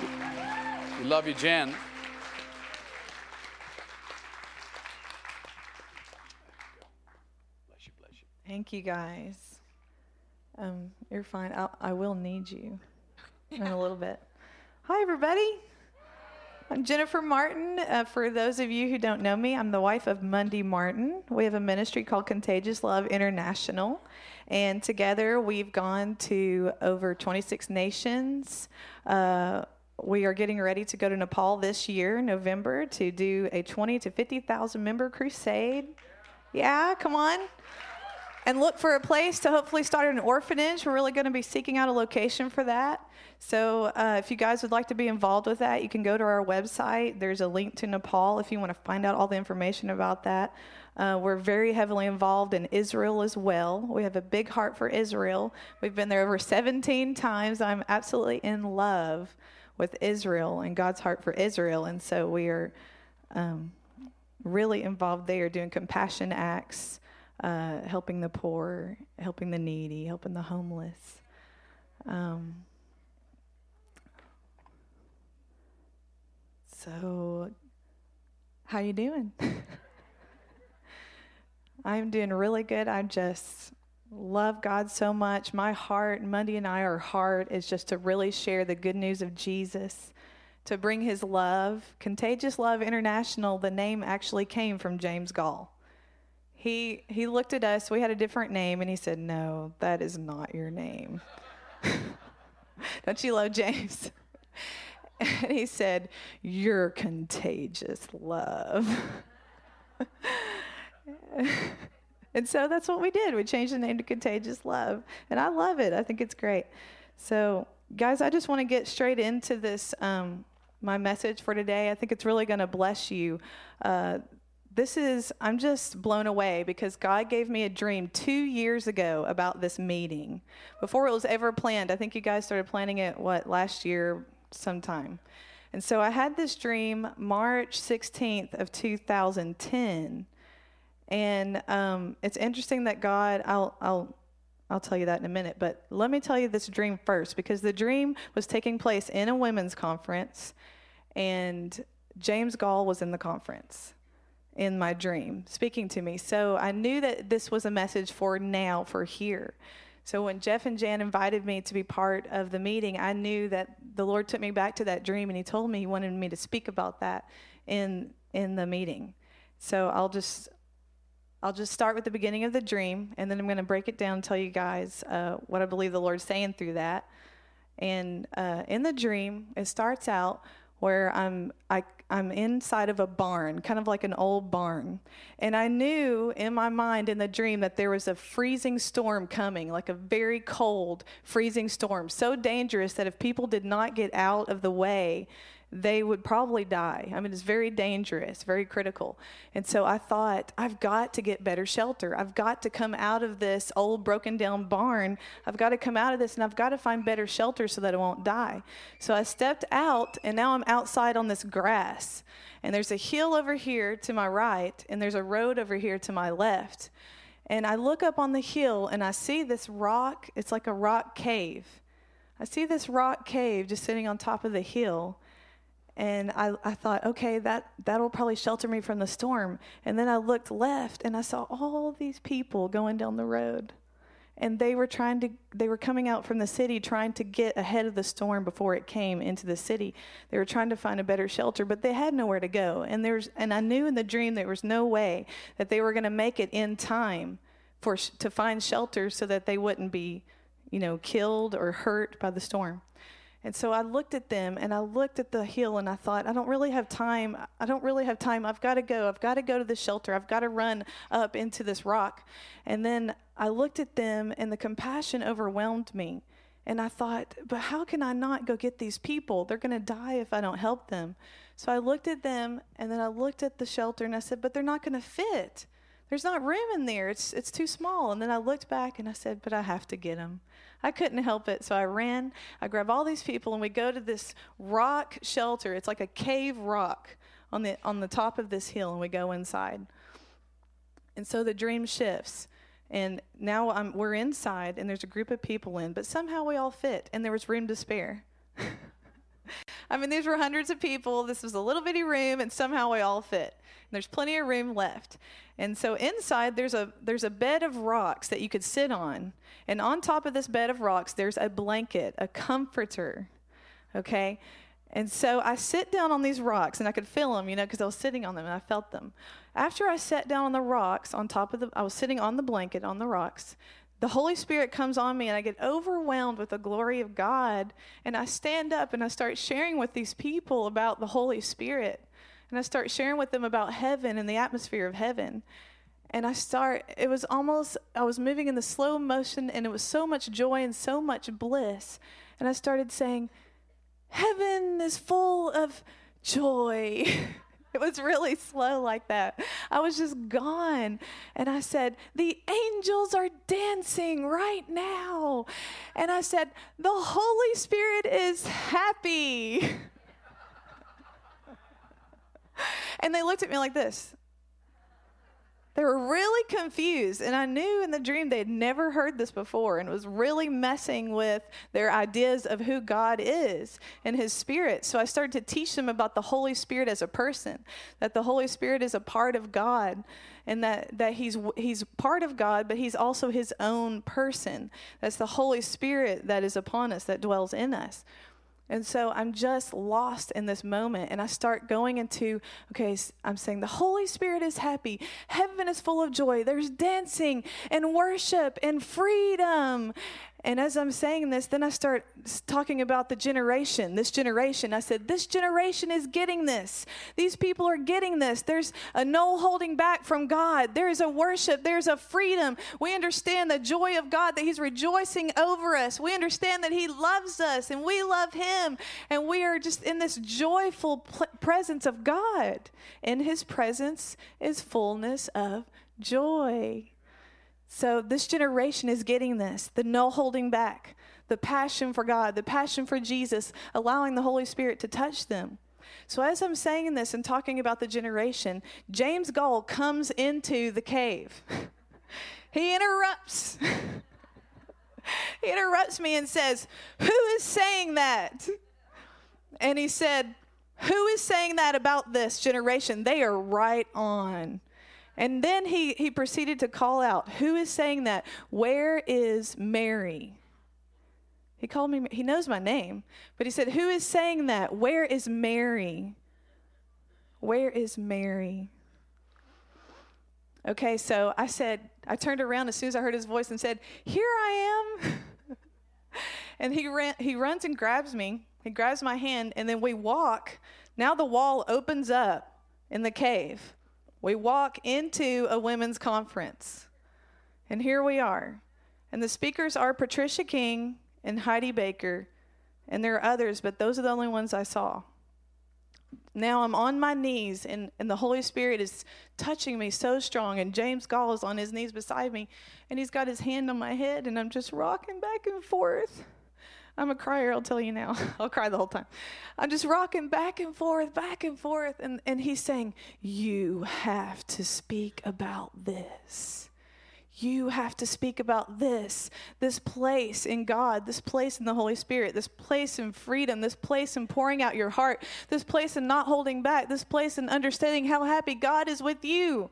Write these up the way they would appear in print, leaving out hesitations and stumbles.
We love you, Jen. Bless you, bless you. Thank you, guys. You're fine. I will need you in a little bit. Hi, everybody. I'm Jennifer Martin. For those of you who don't know me, I'm the wife of Mundy Martin. We have a ministry called Contagious Love International, and together we've gone to over 26 nations. We are getting ready to go to Nepal this year, November, to do a 20 to 50,000 member crusade. Yeah, come on. And look for a place to hopefully start an orphanage. We're really going to be seeking out a location for that. So if you guys would like to be involved with that, you can go to our website. There's a link to Nepal if you want to find out all the information about that. We're very heavily involved in Israel as well. We have a big heart for Israel. We've been there over 17 times. I'm absolutely in love with Israel and God's heart for Israel. And so we are really involved there doing compassion acts, helping the poor, helping the needy, helping the homeless. So, how you doing? I'm doing really good. I just love God so much. My heart, Mundy and I, our heart is just to really share the good news of Jesus, to bring his love. Contagious Love International, the name actually came from James Gall. He looked at us, we had a different name, and he said, "No, that is not your name." Don't you love James? And he said, "You're Contagious Love." And so that's what we did. We changed the name to Contagious Love. And I love it. I think it's great. So, guys, I just want to get straight into this, my message for today. I think it's really going to bless you. I'm just blown away because God gave me a dream 2 years ago about this meeting. Before it was ever planned. I think you guys started planning it, last year sometime. And so I had this dream March 16th of 2010. And it's interesting that God, I'll tell you that in a minute, but let me tell you this dream first, because the dream was taking place in a women's conference, and James Gall was in the conference in my dream, speaking to me. So I knew that this was a message for now, for here. So when Jeff and Jan invited me to be part of the meeting, I knew that the Lord took me back to that dream, and he told me he wanted me to speak about that in the meeting. So I'll just start with the beginning of the dream, and then I'm going to break it down and tell you guys what I believe the Lord's saying through that. And in the dream, it starts out where I'm inside of a barn, kind of like an old barn. And I knew in my mind in the dream that there was a freezing storm coming, like a very cold, freezing storm, so dangerous that if people did not get out of the way, they would probably die. I mean, it's very dangerous, very critical. And so I thought, I've got to get better shelter. I've got to come out of this old broken down barn. I've got to come out of this, and I've got to find better shelter so that I won't die. So I stepped out, and now I'm outside on this grass. And there's a hill over here to my right, and there's a road over here to my left. And I look up on the hill, and I see this rock. It's like a rock cave. I see this rock cave just sitting on top of the hill. And I thought, okay, that'll probably shelter me from the storm. And then I looked left, and I saw all these people going down the road. And they were coming out from the city trying to get ahead of the storm before it came into the city. They were trying to find a better shelter, but they had nowhere to go. And I knew in the dream there was no way that they were going to make it in time to find shelter so that they wouldn't be, killed or hurt by the storm. And so I looked at them, and I looked at the hill, and I thought, I don't really have time. I've got to go. I've got to go to the shelter. I've got to run up into this rock. And then I looked at them, and the compassion overwhelmed me. And I thought, but how can I not go get these people? They're going to die if I don't help them. So I looked at them, and then I looked at the shelter, and I said, but they're not going to fit. There's not room in there. It's too small. And then I looked back, and I said, but I have to get them. I couldn't help it, so I ran. I grabbed all these people, and we go to this rock shelter. It's like a cave rock on the top of this hill, and we go inside. And so the dream shifts, and now we're inside, and there's a group of people in, but somehow we all fit, and there was room to spare. I mean, these were hundreds of people. This was a little bitty room, and somehow we all fit. And there's plenty of room left. And so inside, there's a bed of rocks that you could sit on. And on top of this bed of rocks, there's a blanket, a comforter, okay? And so I sit down on these rocks, and I could feel them, because I was sitting on them, and I felt them. After I sat down on the rocks, I was sitting on the blanket on the rocks, the Holy Spirit comes on me, and I get overwhelmed with the glory of God, and I stand up, and I start sharing with these people about the Holy Spirit, and I start sharing with them about heaven and the atmosphere of heaven. And I was moving in the slow motion, and it was so much joy and so much bliss, and I started saying, heaven is full of joy. It was really slow like that. I was just gone. And I said, the angels are dancing right now. And I said, the Holy Spirit is happy. And they looked at me like this. They were really confused, and I knew in the dream they had never heard this before, and it was really messing with their ideas of who God is and his Spirit. So I started to teach them about the Holy Spirit as a person, that the Holy Spirit is a part of God, and that he's part of God, but he's also his own person. That's the Holy Spirit that is upon us, that dwells in us. And so I'm just lost in this moment, and I start going into, okay, I'm saying the Holy Spirit is happy. Heaven is full of joy. There's dancing and worship and freedom. And as I'm saying this, then I start talking about this generation. I said, this generation is getting this. These people are getting this. There's a no holding back from God. There is a worship. There's a freedom. We understand the joy of God, that he's rejoicing over us. We understand that he loves us and we love him. And we are just in this joyful presence of God. In his presence is fullness of joy. So this generation is getting this, the no holding back, the passion for God, the passion for Jesus, allowing the Holy Spirit to touch them. So as I'm saying this and talking about the generation, James Gall comes into the cave. He interrupts. He interrupts me and says, who is saying that? And he said, who is saying that about this generation? They are right on. And then he proceeded to call out, who is saying that? Where is Mary? He called me, he knows my name, but he said, who is saying that? Where is Mary? Where is Mary? Okay, so I turned around as soon as I heard his voice and said, here I am. And he runs and grabs me. He grabs my hand, and then we walk. Now the wall opens up in the cave. We walk into a women's conference, and here we are. And the speakers are Patricia King and Heidi Baker, and there are others, but those are the only ones I saw. Now I'm on my knees, and the Holy Spirit is touching me so strong, and James Gall is on his knees beside me, and he's got his hand on my head, and I'm just rocking back and forth. I'm a crier, I'll tell you now. I'll cry the whole time. I'm just rocking back and forth, and he's saying, you have to speak about this. You have to speak about this place in God, this place in the Holy Spirit, this place in freedom, this place in pouring out your heart, this place in not holding back, this place in understanding how happy God is with you.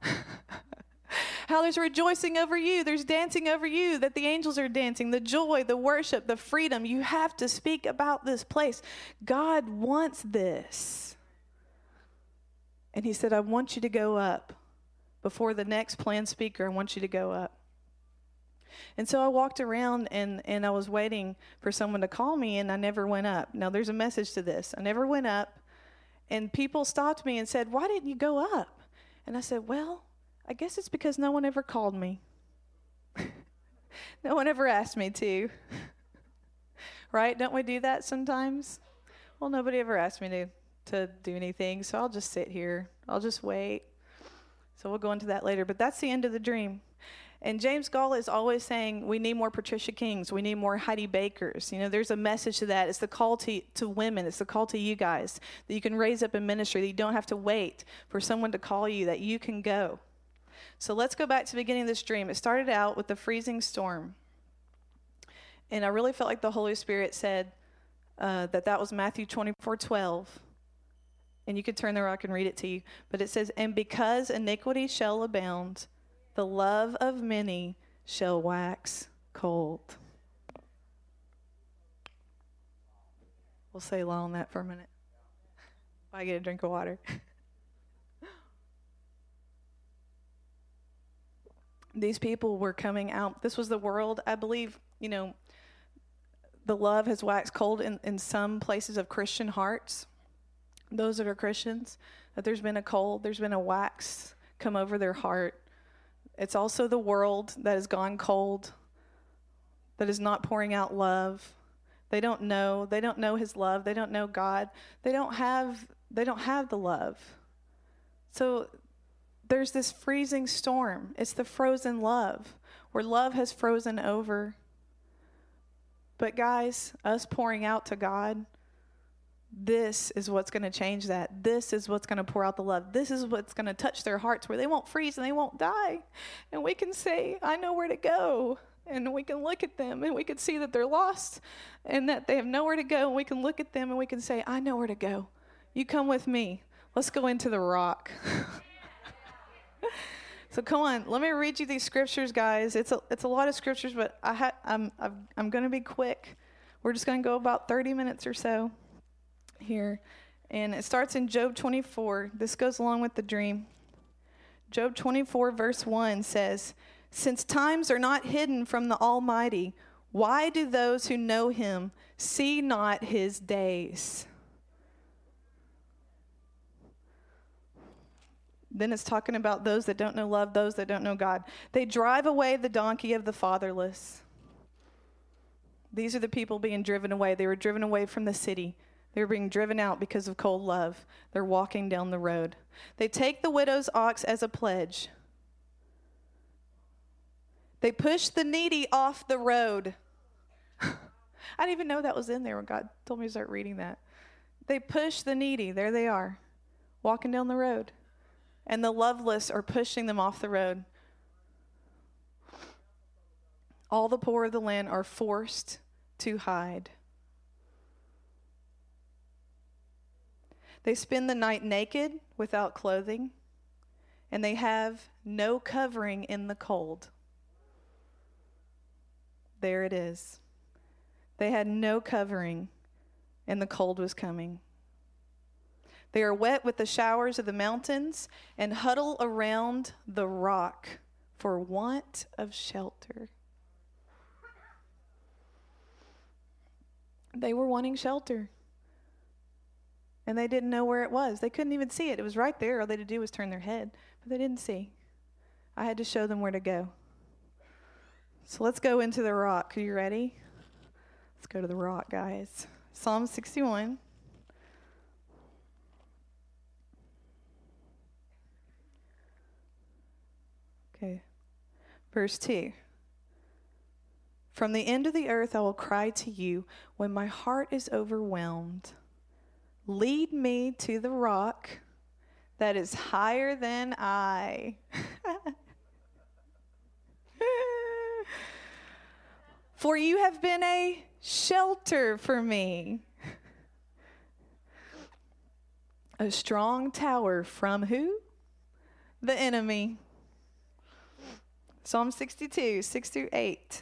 How there's rejoicing over you, there's dancing over you, that the angels are dancing, the joy, the worship, the freedom. You have to speak about this place. God wants this. And he said, I want you to go up. Before the next planned speaker, I want you to go up. And so I walked around and I was waiting for someone to call me, and I never went up. Now there's a message to this. I never went up, and people stopped me and said, why didn't you go up? And I said, well, I guess it's because no one ever called me. No one ever asked me to. Right? Don't we do that sometimes? Well, nobody ever asked me to do anything, so I'll just sit here. I'll just wait. So we'll go into that later. But that's the end of the dream. And James Gall is always saying, we need more Patricia Kings. We need more Heidi Bakers. You know, there's a message to that. It's the call to women. It's the call to you guys, that you can raise up in ministry, that you don't have to wait for someone to call you, that you can go. So let's go back to the beginning of this dream. It started out with the freezing storm. And I really felt like the Holy Spirit said, that was Matthew 24:12. And you could turn there, I can read it to you. But it says, and because iniquity shall abound, the love of many shall wax cold. We'll say law on that for a minute. I get a drink of water. These people were coming out. This was the world, I believe, the love has waxed cold in some places of Christian hearts. Those that are Christians, that there's been a wax come over their heart. It's also the world that has gone cold, that is not pouring out love. They don't know his love. They don't know God. They don't have the love. So there's this freezing storm. It's the frozen love, where love has frozen over. But guys, us pouring out to God, this is what's going to change that. This is what's going to pour out the love. This is what's going to touch their hearts where they won't freeze and they won't die. And we can say, I know where to go. And we can look at them and we can see that they're lost and that they have nowhere to go. And we can look at them and we can say, I know where to go. You come with me. Let's go into the rock. So come on, let me read you these scriptures, guys. It's a lot of scriptures, but I'm going to be quick. We're just going to go about 30 minutes or so here. And it starts in Job 24. This goes along with the dream. Job 24 verse 1 says, since times are not hidden from the Almighty, why do those who know him see not his days? Then it's talking about those that don't know love, those that don't know God. They drive away the donkey of the fatherless. These are the people being driven away. They were driven away from the city. They were being driven out because of cold love. They're walking down the road. They take the widow's ox as a pledge. They push the needy off the road. I didn't even know that was in there when God told me to start reading that. They push the needy. There they are, walking down the road. And the loveless are pushing them off the road. All the poor of the land are forced to hide. They spend the night naked without clothing, and they have no covering in the cold. There it is. They had no covering, and the cold was coming. They are wet with the showers of the mountains and huddle around the rock for want of shelter. They were wanting shelter. And they didn't know where it was. They couldn't even see it. It was right there. All they had to do was turn their head. But they didn't see. I had to show them where to go. So let's go into the rock. Are you ready? Let's go to the rock, guys. Psalm 61. Okay. Verse 2. From the end of the earth I will cry to you when my heart is overwhelmed. Lead me to the rock that is higher than I. For you have been a shelter for me. A strong tower from who? The enemy. Psalm 62, 6-8.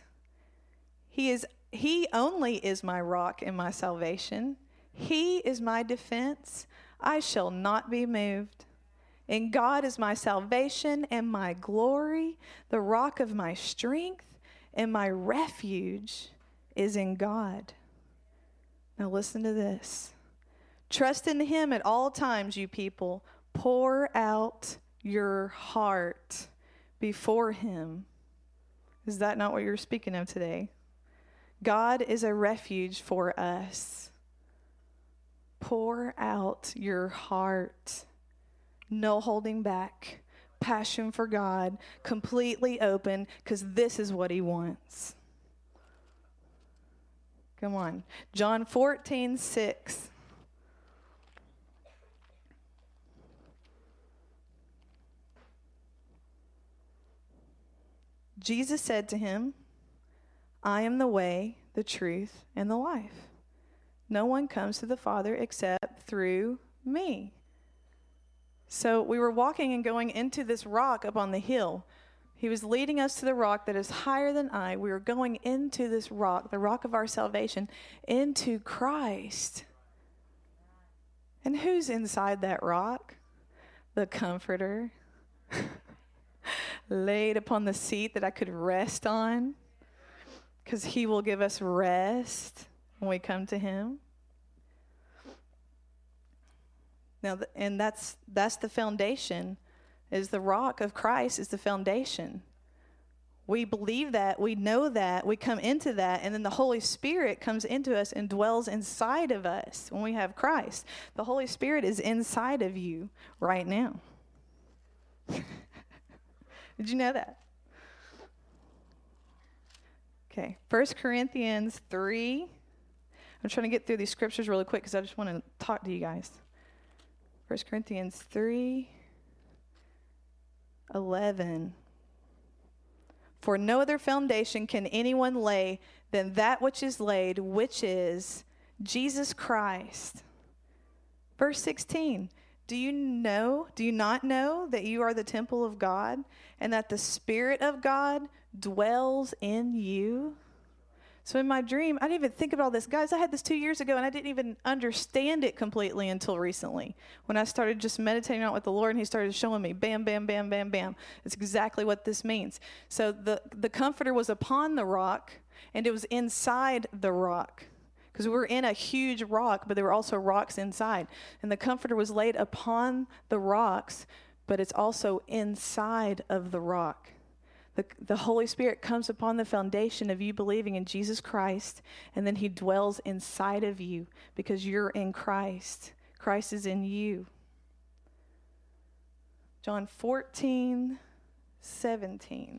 He only is my rock and my salvation. He is my defense. I shall not be moved. And God is my salvation and my glory, the rock of my strength, and my refuge is in God. Now listen to this. Trust in him at all times, you people. Pour out your heart before him. Is that not what you're speaking of today? God is a refuge for us. Pour out your heart. No holding back. Passion for God. Completely open, because this is what he wants. Come on. John 14:6. Jesus said to him, I am the way, the truth, and the life. No one comes to the Father except through me. So we were walking and going into this rock up on the hill. He was leading us to the rock that is higher than I. We were going into this rock, the rock of our salvation, into Christ. And who's inside that rock? The Comforter. Laid upon the seat that I could rest on. Because he will give us rest when we come to him. Now, and that's the foundation, is the rock of Christ is the foundation. We believe that, we know that, we come into that, and then the Holy Spirit comes into us and dwells inside of us when we have Christ. The Holy Spirit is inside of you right now. Did you know that? Okay, 1 Corinthians 3. I'm trying to get through these scriptures really quick because I just want to talk to you guys. 1 Corinthians 3:11. For no other foundation can anyone lay than that which is laid, which is Jesus Christ. Verse 16. Do you not know that you are the temple of God and that the Spirit of God dwells in you? So in my dream, I didn't even think about this. Guys, I had this 2 years ago, and I didn't even understand it completely until recently. When I started just meditating out with the Lord, and he started showing me, bam, bam, bam, bam, bam. It's exactly what this means. So the Comforter was upon the rock, and it was inside the rock. Because we were in a huge rock, but there were also rocks inside. And the Comforter was laid upon the rocks, but it's also inside of the rock. The Holy Spirit comes upon the foundation of you believing in Jesus Christ, and then he dwells inside of you because you're in Christ. Christ is in you. John 14:17.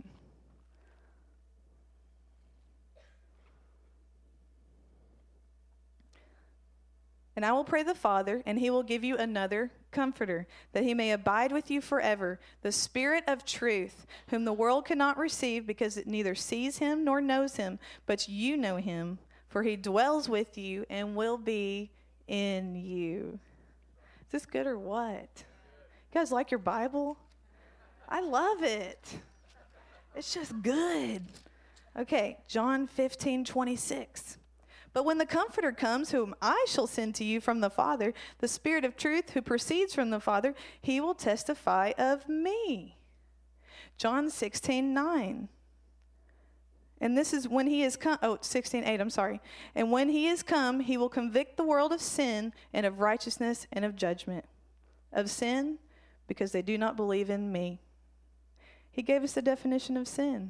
And I will pray the Father, and he will give you another Comforter, that he may abide with you forever, the Spirit of truth, whom the world cannot receive because it neither sees him nor knows him, but you know him, for he dwells with you and will be in you. Is this good or what? You guys like your Bible? I love it. It's just good. Okay, John 15:26. But when the Comforter comes, whom I shall send to you from the Father, the Spirit of truth who proceeds from the Father, he will testify of me. John 16:9. And this is when he is come, 16:8, I'm sorry. And when he is come, he will convict the world of sin and of righteousness and of judgment. Of sin, because they do not believe in me. He gave us the definition of sin.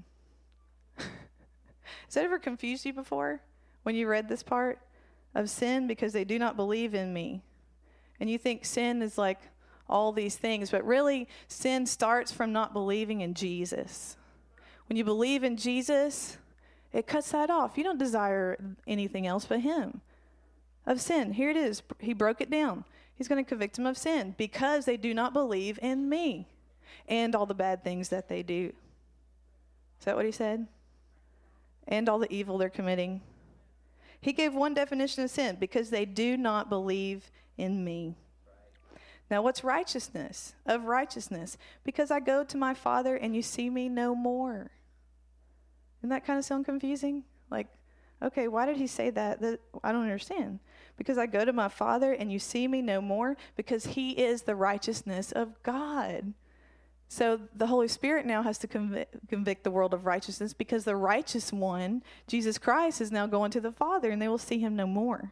Has that ever confused you before? When you read this part of sin, because they do not believe in me. And you think sin is like all these things, but really sin starts from not believing in Jesus. When you believe in Jesus, it cuts that off. You don't desire anything else but him. Of sin, here it is. He broke it down. He's going to convict them of sin because they do not believe in me and all the bad things that they do. Is that what he said? And all the evil they're committing. He gave one definition of sin, because they do not believe in me. Now, what's righteousness? Of righteousness. Because I go to my Father and you see me no more. Doesn't that kind of sound confusing? Like, okay, why did he say that? I don't understand. Because I go to my Father and you see me no more, because he is the righteousness of God. So the Holy Spirit now has to convict the world of righteousness, because the righteous one, Jesus Christ, is now going to the Father, and they will see him no more.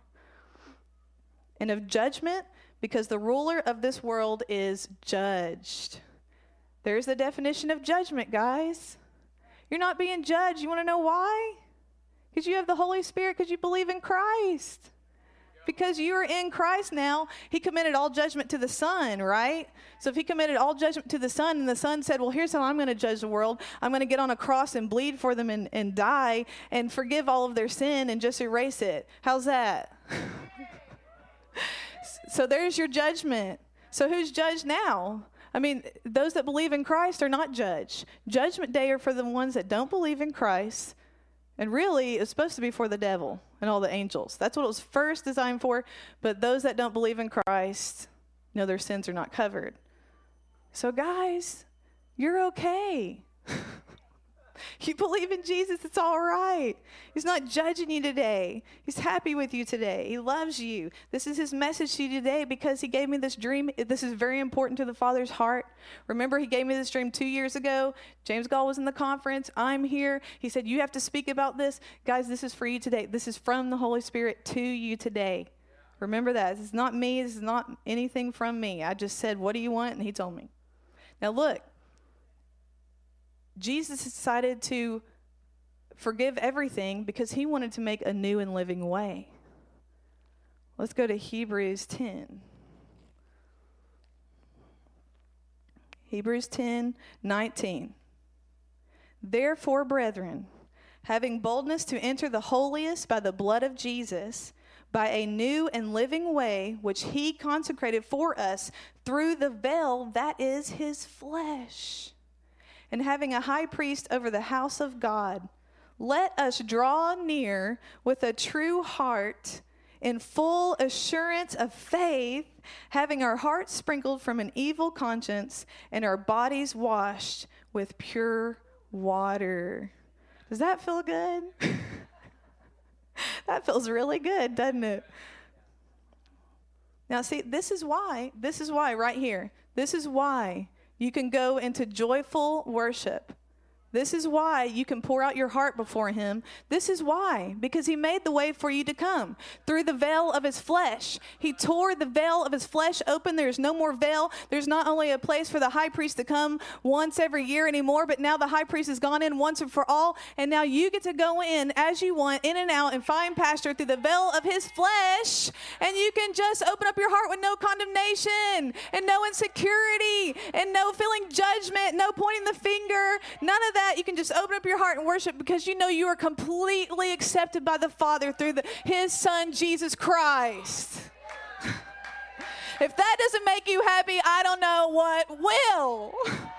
And of judgment, because the ruler of this world is judged. There's the definition of judgment, guys. You're not being judged. You want to know why? Because you have the Holy Spirit, because you believe in Christ. Because you are in Christ now, he committed all judgment to the Son, right? So if he committed all judgment to the Son, and the Son said, well, here's how I'm going to judge the world. I'm going to get on a cross and bleed for them and die and forgive all of their sin and just erase it. How's that? So there's your judgment. So who's judged now? I mean, those that believe in Christ are not judged. Judgment day are for the ones that don't believe in Christ And really, it's supposed to be for the devil and all the angels. That's what it was first designed for. But those that don't believe in Christ know their sins are not covered. So guys, you're okay. You believe in Jesus, it's all right. He's not judging you today. He's happy with you today. He loves you. This is his message to you today because he gave me this dream. This is very important to the Father's heart. Remember, he gave me this dream 2 years ago. James Gall was in the conference. I'm here. He said, you have to speak about this. Guys, this is for you today. This is from the Holy Spirit to you today. Remember that. This is not me. This is not anything from me. I just said, what do you want? And he told me. Now look. Jesus decided to forgive everything because he wanted to make a new and living way. Let's go to Hebrews 10. Hebrews 10:19. Therefore, brethren, having boldness to enter the holiest by the blood of Jesus, by a new and living way, which he consecrated for us through the veil that is his flesh. And having a high priest over the house of God, let us draw near with a true heart in full assurance of faith, having our hearts sprinkled from an evil conscience and our bodies washed with pure water. Does that feel good? That feels really good, doesn't it? Now, see, this is why right here, this is why you can go into joyful worship. This is why you can pour out your heart before him. This is why, because he made the way for you to come through the veil of his flesh. He tore the veil of his flesh open. There's no more veil. There's not only a place for the high priest to come once every year anymore, but now the high priest has gone in once and for all, and now you get to go in as you want, in and out, and find pasture through the veil of his flesh, and you can just open up your heart with no condemnation and no insecurity and no feeling judgment, no pointing the finger, none of that. You can just open up your heart and worship because you know you are completely accepted by the Father through his Son, Jesus Christ. If that doesn't make you happy, I don't know what will.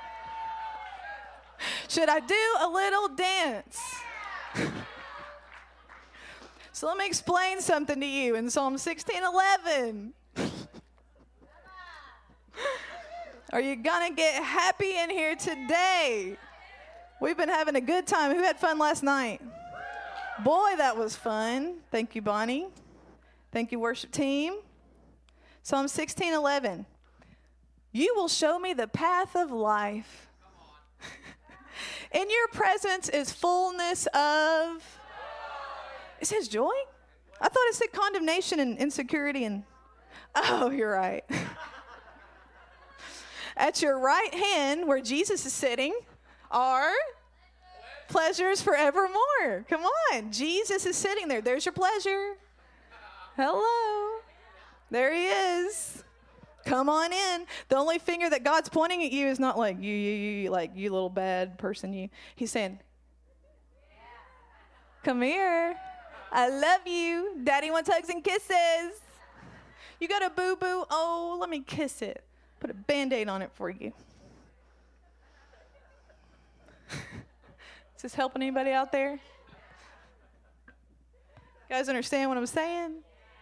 Should I do a little dance? So let me explain something to you in Psalm 16:11. Are you going to get happy in here today? We've been having a good time. Who had fun last night? Boy, that was fun. Thank you, Bonnie. Thank you, worship team. Psalm 16:11. You will show me the path of life. In your presence is fullness of... It says joy? I thought it said condemnation and insecurity and... Oh, you're right. At your right hand, where Jesus is sitting, are pleasures forevermore. Come on. Jesus is sitting there. There's your pleasure. Hello. There he is. Come on in. The only finger that God's pointing at you is not like you, like you little bad person, you. He's saying, come here. I love you. Daddy wants hugs and kisses. You got a boo-boo? Oh, let me kiss it. Put a Band-Aid on it for you. Is this helping anybody out there? You guys understand what I'm saying?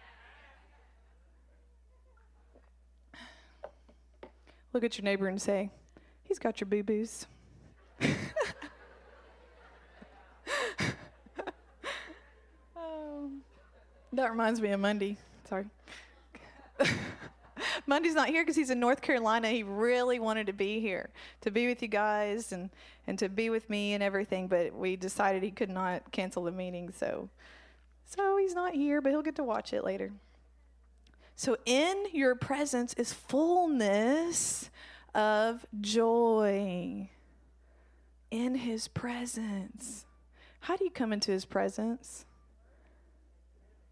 Look at your neighbor and say, he's got your boo-boos. That reminds me of Monday. Sorry. Monday's not here because he's in North Carolina. He really wanted to be here, to be with you guys and to be with me and everything, but we decided he could not cancel the meeting, so he's not here, but he'll get to watch it later. So in your presence is fullness of joy. In his presence. How do you come into his presence?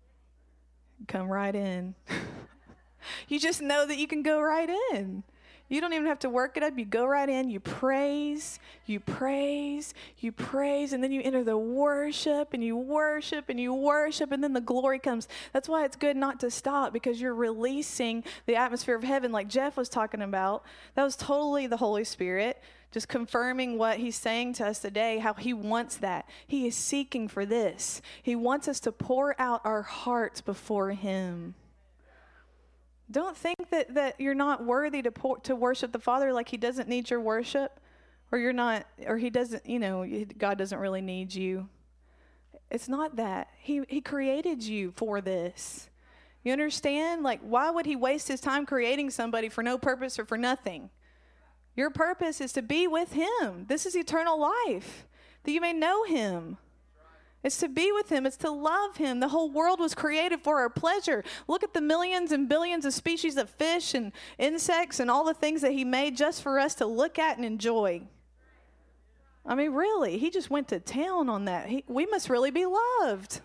Come right in. You just know that you can go right in. You don't even have to work it up. You go right in, you praise, you praise, you praise, and then you enter the worship, and you worship, and you worship, and then the glory comes. That's why it's good not to stop, because you're releasing the atmosphere of heaven like Jeff was talking about. That was totally the Holy Spirit, just confirming what he's saying to us today, how he wants that. He is seeking for this. He wants us to pour out our hearts before him. Don't think that you're not worthy to worship the Father, like he doesn't need your worship, or you're not, or he doesn't, God doesn't really need you. It's not that. He created you for this. You understand? Like, why would he waste his time creating somebody for no purpose or for nothing? Your purpose is to be with him. This is eternal life, that you may know him. It's to be with him. It's to love him. The whole world was created for our pleasure. Look at the millions and billions of species of fish and insects and all the things that he made just for us to look at and enjoy. I mean, really, he just went to town on that. We must really be loved.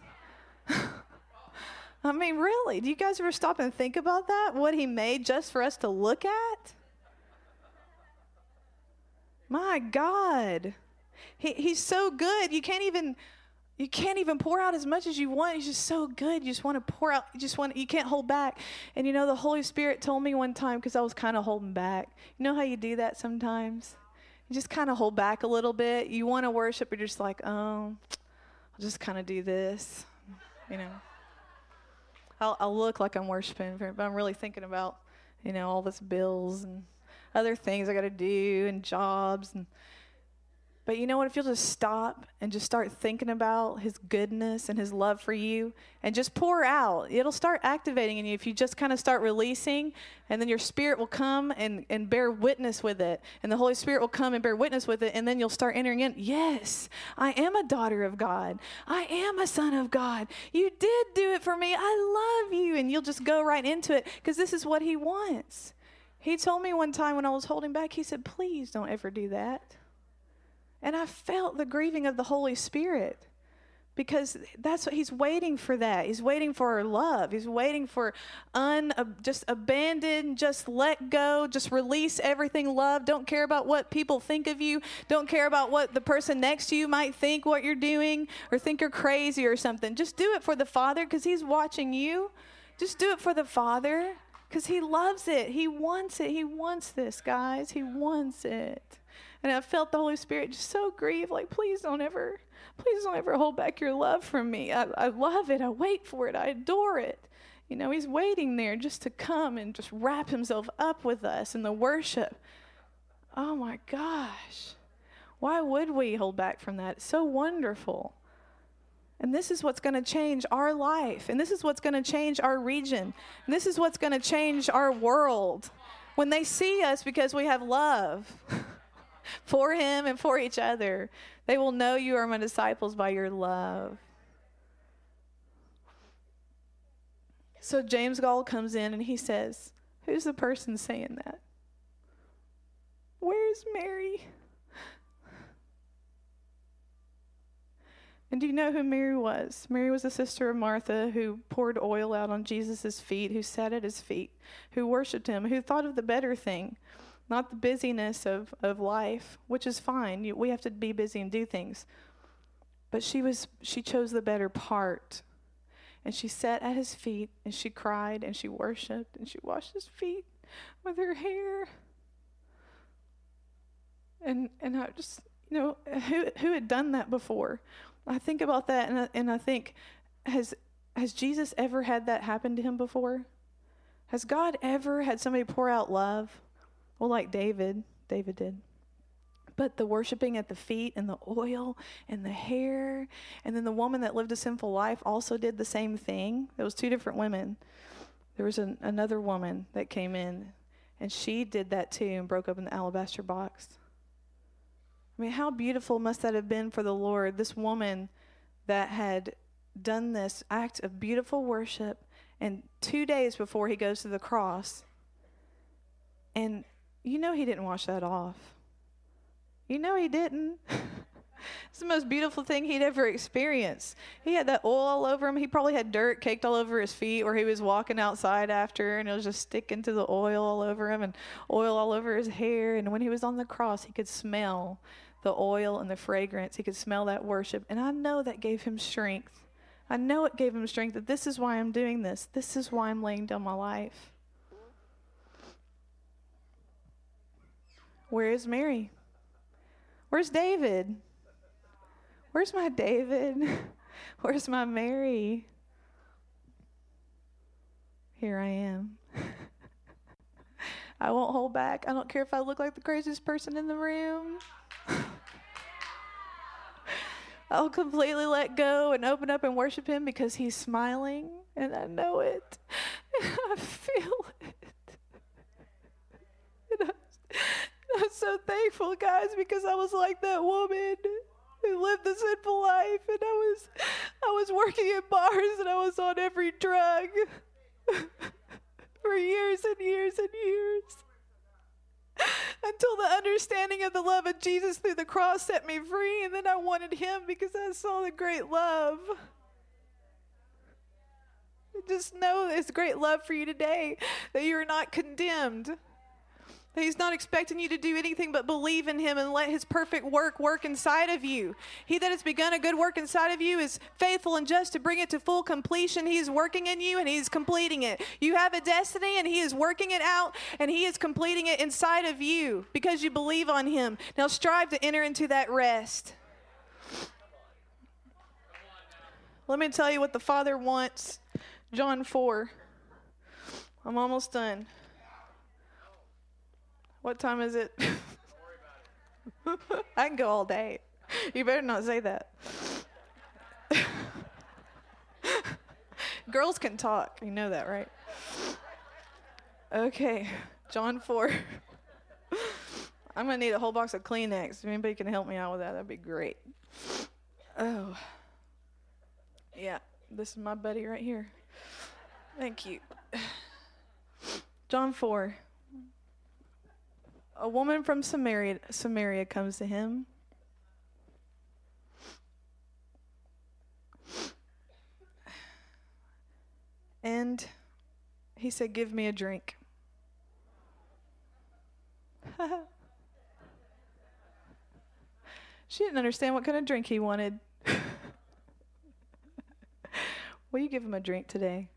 I mean, really, do you guys ever stop and think about that? What he made just for us to look at? My God. He's so good. You can't even pour out as much as you want. He's just so good. You just want to pour out. You can't hold back. And the Holy Spirit told me one time, because I was kind of holding back. You know how you do that sometimes? You just kind of hold back a little bit. You want to worship, but you're just like, I'll just kind of do this. I'll look like I'm worshiping, but I'm really thinking about, all this bills and other things I got to do and jobs. But you know what? If you'll just stop and just start thinking about his goodness and his love for you and just pour out, it'll start activating in you if you just kind of start releasing, and then your spirit will come and bear witness with it. And the Holy Spirit will come and bear witness with it, and then you'll start entering in. Yes, I am a daughter of God. I am a son of God. You did do it for me. I love you. And you'll just go right into it, because this is what he wants. He told me one time when I was holding back, he said, please don't ever do that. And I felt the grieving of the Holy Spirit, because that's what he's waiting for. That he's waiting for our love. He's waiting for just abandon, just let go, just release everything. Love. Don't care about what people think of you. Don't care about what the person next to you might think what you're doing, or think you're crazy or something. Just do it for the Father, because he's watching you. Just do it for the Father, because he loves it. He wants it. He wants this, guys. He wants it. And I felt the Holy Spirit just so grieved, like, please don't ever hold back your love from me. I love it. I wait for it. I adore it. He's waiting there just to come and just wrap himself up with us in the worship. Oh my gosh. Why would we hold back from that? It's so wonderful. And this is what's going to change our life. And this is what's going to change our region. And this is what's going to change our world. When they see us, because we have love for him and for each other, they will know you are my disciples by your love. So James Gall comes in and he says, who's the person saying that? Where's Mary? And do you know who Mary was? Mary was the sister of Martha, who poured oil out on Jesus' feet, who sat at his feet, who worshiped him, who thought of the better thing. Not the busyness of life, which is fine. We have to be busy and do things. But she chose the better part. And she sat at his feet, and she cried, and she worshiped, and she washed his feet with her hair. And I just, who had done that before? I think about that, and I think, has Jesus ever had that happen to him before? Has God ever had somebody pour out love? Well, like David did. But the worshiping at the feet and the oil and the hair, and then the woman that lived a sinful life also did the same thing. There was two different women. There was another woman that came in, and she did that too and broke open the alabaster box. I mean, how beautiful must that have been for the Lord, this woman that had done this act of beautiful worship, and 2 days before he goes to the cross, and he didn't wash that off. He didn't. It's the most beautiful thing he'd ever experienced. He had that oil all over him. He probably had dirt caked all over his feet where he was walking outside after, and it was just sticking to the oil all over him and oil all over his hair. And when he was on the cross, he could smell the oil and the fragrance. He could smell that worship. And I know that gave him strength. I know it gave him strength that this is why I'm doing this. This is why I'm laying down my life. Where is Mary? Where's David? Where's my David? Where's my Mary? Here I am. I won't hold back. I don't care if I look like the craziest person in the room. I'll completely let go and open up and worship him because he's smiling, and I know it. And I feel it. And I'm so thankful, guys, because I was like that woman who lived the sinful life, and I was working in bars, and I was on every drug for years and years and years. Until the understanding of the love of Jesus through the cross set me free, and then I wanted him because I saw the great love. Just know it's great love for you today, that you are not condemned, that he's not expecting you to do anything but believe in him and let his perfect work inside of you. He that has begun a good work inside of you is faithful and just to bring it to full completion. He is working in you and he's completing it. You have a destiny and he is working it out and he is completing it inside of you because you believe on him. Now strive to enter into that rest. Let me tell you what the Father wants. John 4. I'm almost done. What time is it? I can go all day. You better not say that. Girls can talk. You know that, right? Okay, John 4. I'm going to need a whole box of Kleenex. If anybody can help me out with that, that'd be great. Oh. Yeah, this is my buddy right here. Thank you. John 4. A woman from Samaria comes to him. And he said, "Give me a drink." She didn't understand what kind of drink he wanted. Will you give him a drink today?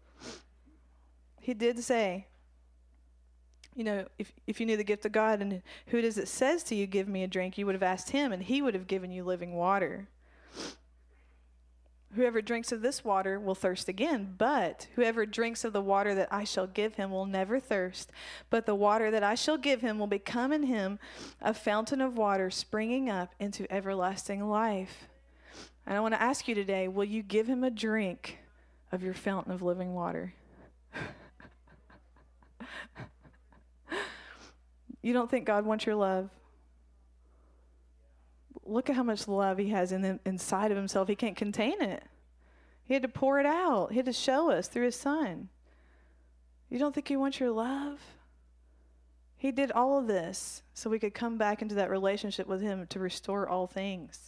He did say, you know, if you knew the gift of God and who it is that says to you, "Give me a drink," you would have asked him and he would have given you living water. Whoever drinks of this water will thirst again, but whoever drinks of the water that I shall give him will never thirst. But the water that I shall give him will become in him a fountain of water springing up into everlasting life. And I want to ask you today, will you give him a drink of your fountain of living water? You don't think God wants your love? Look at how much love he has inside of himself. He can't contain it. He had to pour it out. He had to show us through his son. You don't think he wants your love? He did all of this so we could come back into that relationship with him to restore all things.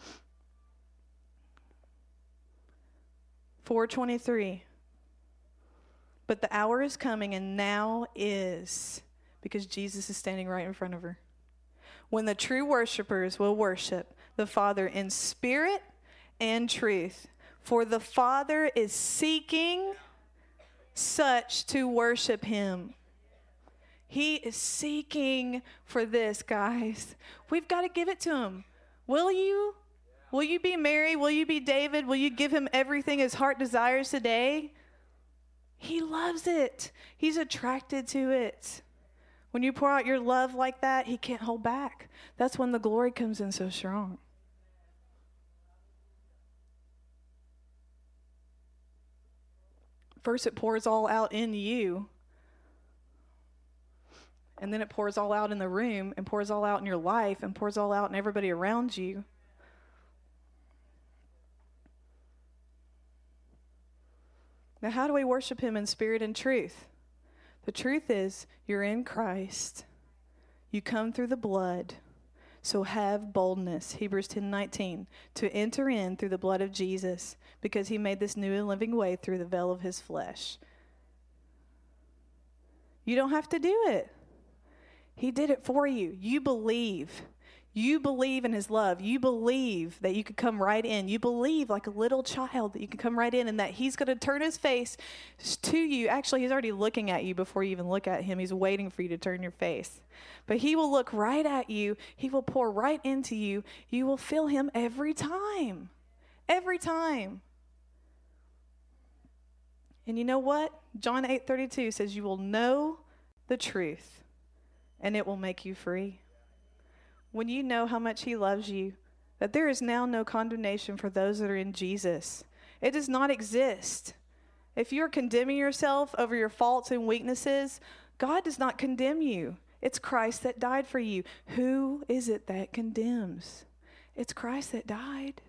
4:23. But the hour is coming, and now is, because Jesus is standing right in front of her, when the true worshipers will worship the Father in spirit and truth. For the Father is seeking such to worship him. He is seeking for this, guys. We've got to give it to him. Will you? Will you be Mary? Will you be David? Will you give him everything his heart desires today? He loves it. He's attracted to it. When you pour out your love like that, he can't hold back. That's when the glory comes in so strong. First, it pours all out in you. And then it pours all out in the room, and pours all out in your life, and pours all out in everybody around you. Now, how do we worship him in spirit and truth? The truth is, you're in Christ. You come through the blood. So have boldness, Hebrews 10:19, to enter in through the blood of Jesus, because he made this new and living way through the veil of his flesh. You don't have to do it. He did it for you. You believe. You believe in his love. You believe that you could come right in. You believe like a little child that you can come right in and that he's going to turn his face to you. Actually, he's already looking at you before you even look at him. He's waiting for you to turn your face. But he will look right at you. He will pour right into you. You will feel him every time. Every time. And you know what? John 8:32 says you will know the truth and it will make you free. When you know how much he loves you, that there is now no condemnation for those that are in Jesus. It does not exist. If you're condemning yourself over your faults and weaknesses, God does not condemn you. It's Christ that died for you. Who is it that condemns? It's Christ that died.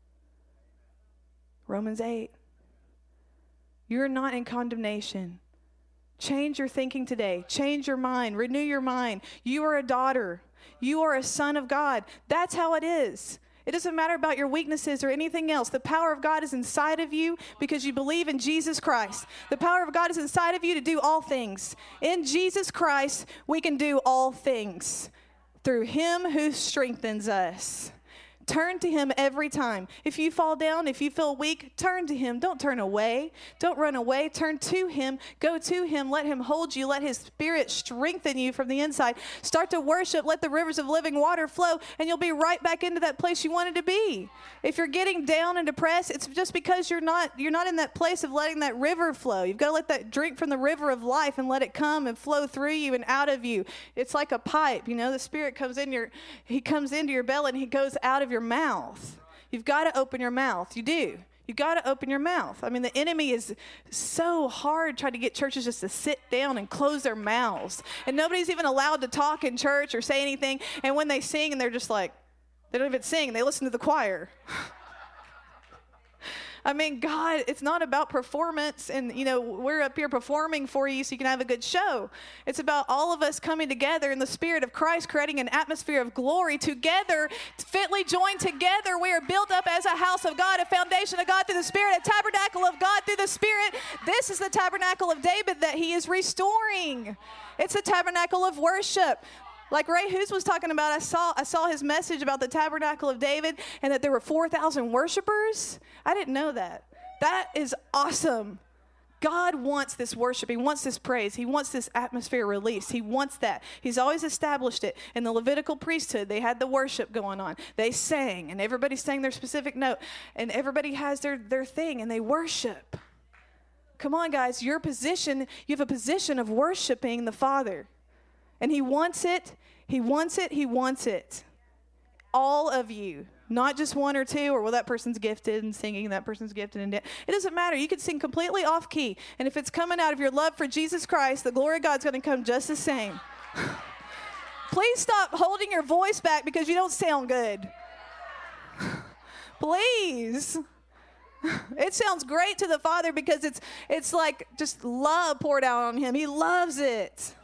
Romans 8. You're not in condemnation. Change your thinking today. Change your mind. Renew your mind. You are a daughter. You are a son of God. That's how it is. It doesn't matter about your weaknesses or anything else. The power of God is inside of you because you believe in Jesus Christ. The power of God is inside of you to do all things. In Jesus Christ, we can do all things through him who strengthens us. Turn to him every time. If you fall down, if you feel weak, turn to him. Don't turn away. Don't run away. Turn to him. Go to him. Let him hold you. Let his spirit strengthen you from the inside. Start to worship. Let the rivers of living water flow, and you'll be right back into that place you wanted to be. If you're getting down and depressed, it's just because you're not in that place of letting that river flow. You've got to let that drink from the river of life and let it come and flow through you and out of you. It's like a pipe, the spirit comes in he comes into your belly and he goes out of your mouth. You've got to open your mouth. You do. You've got to open your mouth. I mean, the enemy is so hard trying to get churches just to sit down and close their mouths. And nobody's even allowed to talk in church or say anything. And when they sing, and they're just like, they don't even sing. They listen to the choir. I mean, God, it's not about performance and, we're up here performing for you so you can have a good show. It's about all of us coming together in the Spirit of Christ, creating an atmosphere of glory together, fitly joined together. We are built up as a house of God, a foundation of God through the Spirit, a tabernacle of God through the Spirit. This is the tabernacle of David that he is restoring. It's a tabernacle of worship. Like Ray Hughes was talking about, I saw his message about the tabernacle of David and that there were 4,000 worshipers. I didn't know that. That is awesome. God wants this worship. He wants this praise. He wants this atmosphere released. He wants that. He's always established it. In the Levitical priesthood, they had the worship going on. They sang, and everybody sang their specific note, and everybody has their thing, and they worship. Come on, guys. You have a position of worshiping the Father. And he wants it. He wants it. He wants it. All of you. Not just one or two, or that person's gifted in singing, that person's gifted in it doesn't matter. You can sing completely off key. And if it's coming out of your love for Jesus Christ, the glory of God's going to come just the same. Please stop holding your voice back because you don't sound good. Please. It sounds great to the Father because it's like just love poured out on him. He loves it.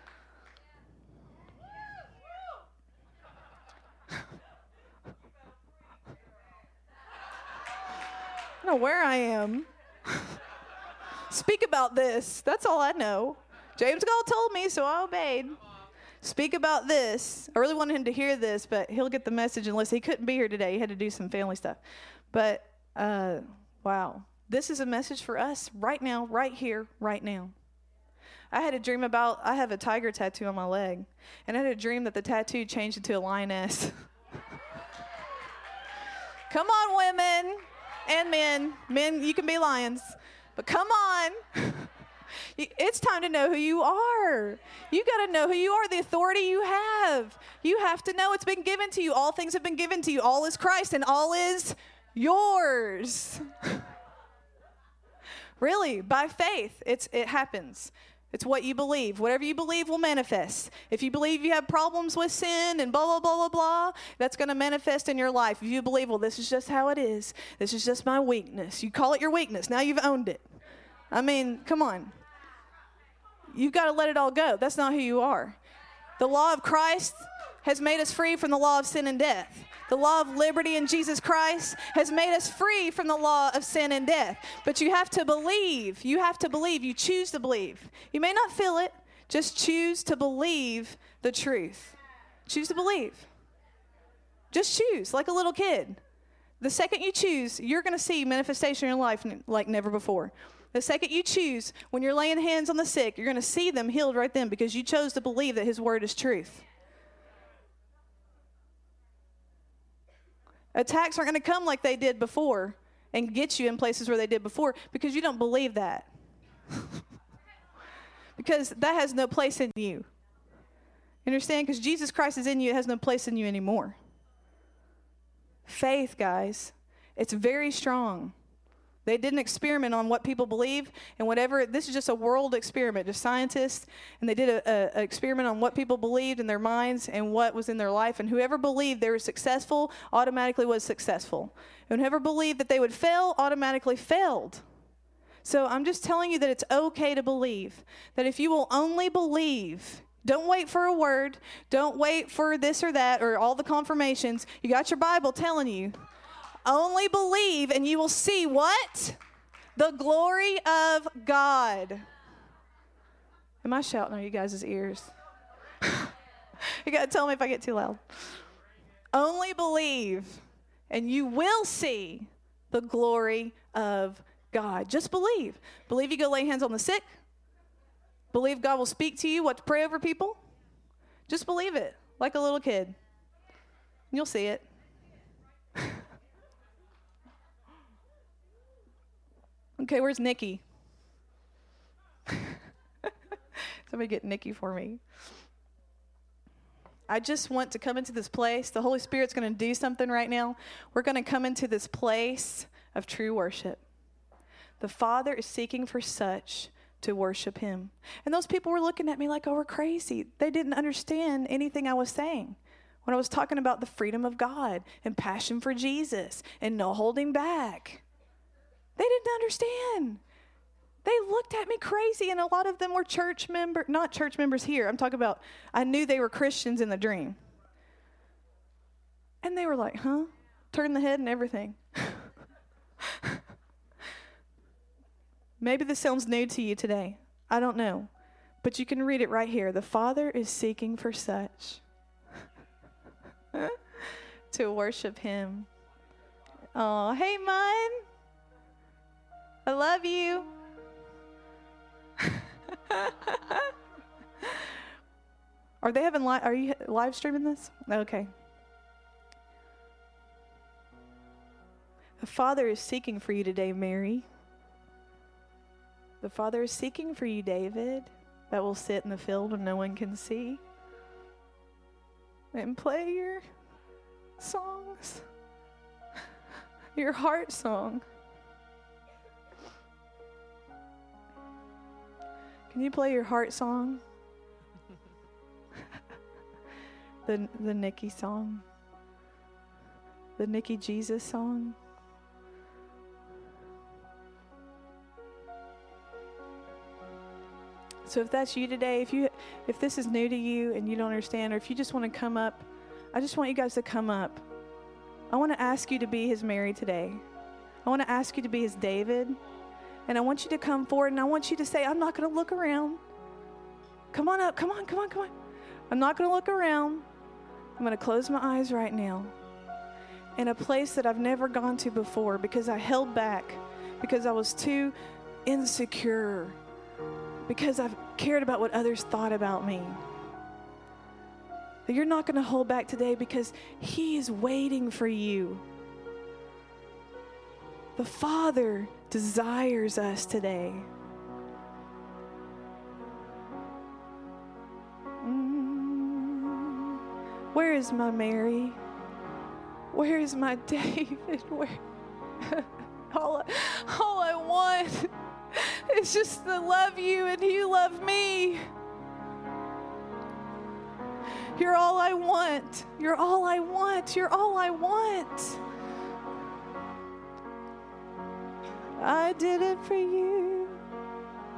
I don't know where I am. Speak about this. That's all I know. James Gall told me, so I obeyed. Speak about this. I really wanted him to hear this, but he'll get the message unless he couldn't be here today. He had to do some family stuff. But, wow. This is a message for us right now, right here, right now. I had a dream I have a tiger tattoo on my leg, and I had a dream that the tattoo changed into a lioness. Come on, women. And men, you can be lions, but come on. It's time to know who you are. You got to know who you are, the authority you have. You have to know it's been given to you. All things have been given to you. All is Christ and all is yours. Really, by faith, it happens. It's what you believe. Whatever you believe will manifest. If you believe you have problems with sin and blah, blah, blah, blah, blah, that's going to manifest in your life. If you believe, well, this is just how it is. This is just my weakness. You call it your weakness. Now you've owned it. I mean, come on. You've got to let it all go. That's not who you are. The law of Christ has made us free from the law of sin and death. The law of liberty in Jesus Christ has made us free from the law of sin and death. But you have to believe. You have to believe. You choose to believe. You may not feel it. Just choose to believe the truth. Choose to believe. Just choose, like a little kid. The second you choose, you're going to see manifestation in your life like never before. The second you choose, when you're laying hands on the sick, you're going to see them healed right then because you chose to believe that his word is truth. Attacks aren't going to come like they did before and get you in places where they did before because you don't believe that. Because that has no place in you. You understand? Because Jesus Christ is in you, it has no place in you anymore. Faith, guys, it's very strong. They did an experiment on what people believe and whatever. This is just a world experiment, just scientists. And they did an experiment on what people believed in their minds and what was in their life. And whoever believed they were successful automatically was successful. And whoever believed that they would fail automatically failed. So I'm just telling you that it's okay to believe. That if you will only believe, don't wait for a word. Don't wait for this or that or all the confirmations. You got your Bible telling you. Only believe and you will see what? The glory of God. Am I shouting on you guys' ears? You got to tell me if I get too loud. Only believe and you will see the glory of God. Just believe. Believe you go lay hands on the sick. Believe God will speak to you what to pray over people. Just believe it like a little kid. You'll see it. Okay, where's Nikki? Somebody get Nikki for me. I just want to come into this place. The Holy Spirit's going to do something right now. We're going to come into this place of true worship. The Father is seeking for such to worship him. And those people were looking at me like I were crazy. They didn't understand anything I was saying. When I was talking about the freedom of God and passion for Jesus and no holding back. They didn't understand. They looked at me crazy, and a lot of them were not church members here. I'm talking about, I knew they were Christians in the dream. And they were like, huh? Turn the head and everything. Maybe this sounds new to you today. I don't know. But you can read it right here. The Father is seeking for such to worship him. Oh, hey, Mun. I love you. Are you live streaming this? Okay. The Father is seeking for you today, Mary. The Father is seeking for you, David, that will sit in the field when no one can see and play your songs, your heart song. Can you play your heart song? the Nikki song? The Nikki Jesus song? So if that's you today, if this is new to you and you don't understand, or if you just want to come up, I just want you guys to come up. I want to ask you to be his Mary today. I want to ask you to be his David. And I want you to come forward and I want you to say, I'm not going to look around. Come on up. Come on. I'm not going to look around. I'm going to close my eyes right now. In a place that I've never gone to before because I held back, because I was too insecure, because I've cared about what others thought about me. But you're not going to hold back today because he is waiting for you. The Father desires us today. Where is my Mary? Where is my David? All I want is just to love you and you love me. You're all I want. You're all I want. You're all I want. I did it for you.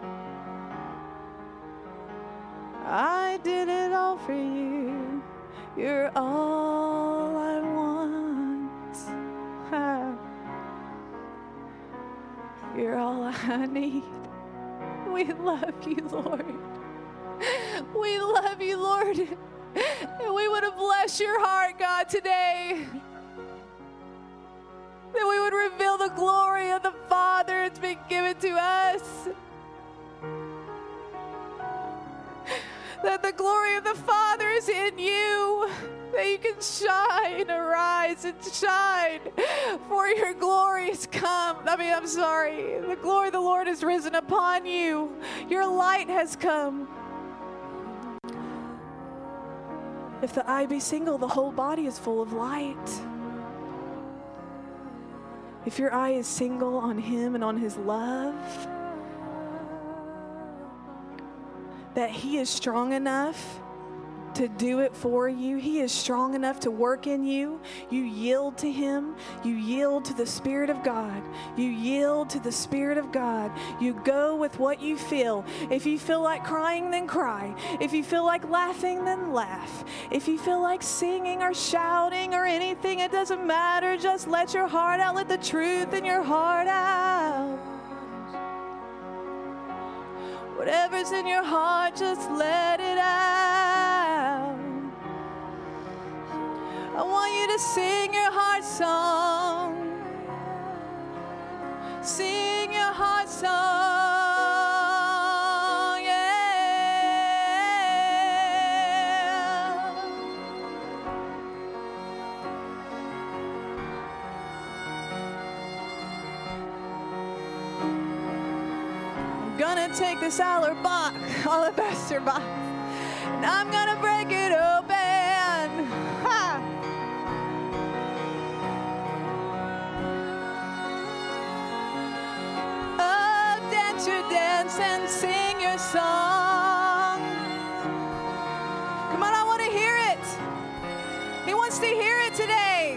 I did it all for you. You're all I want. You're all I need. We love you, Lord. We love you, Lord. And we want to bless your heart, God, today. That we would reveal the glory of the Father that's been given to us. That the glory of the Father is in you. That you can shine, arise and shine, for your glory has come. The glory of the Lord has risen upon you. Your light has come. If the eye be single, the whole body is full of light. If your eye is single on Him and on His love, that He is strong enough to do it for you. He is strong enough to work in you. You yield to Him. You yield to the Spirit of God. You yield to the Spirit of God. You go with what you feel. If you feel like crying, then cry. If you feel like laughing, then laugh. If you feel like singing or shouting or anything, it doesn't matter. Just let your heart out. Let the truth in your heart out. Whatever's in your heart, just let it out. I want you to sing your heart song. Sing your heart song, yeah. I'm gonna take this alabaster box, and I'm gonna break it open. Ha! Oh, dance your dance and sing your song. Come on, I want to hear it. He wants to hear it today.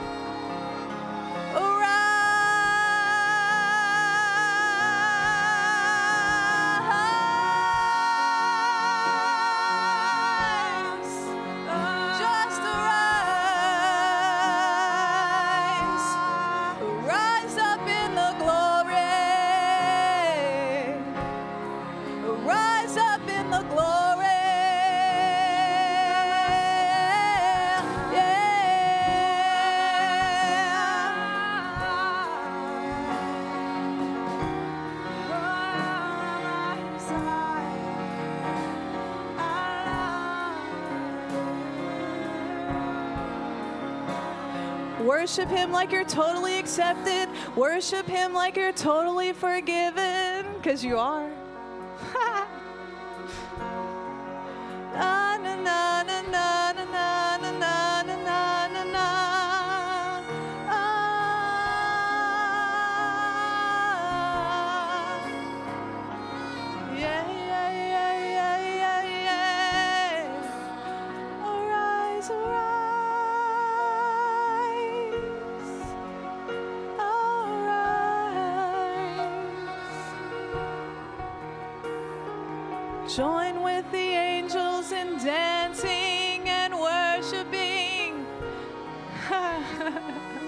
Worship Him like you're totally accepted. Worship Him like you're totally forgiven, because you are. Na, na, na, na, na, na, na, na, na, na, na, na. Yeah, yeah, yeah, yeah, yeah, yeah. Arise, arise. Join with the angels in dancing and worshiping.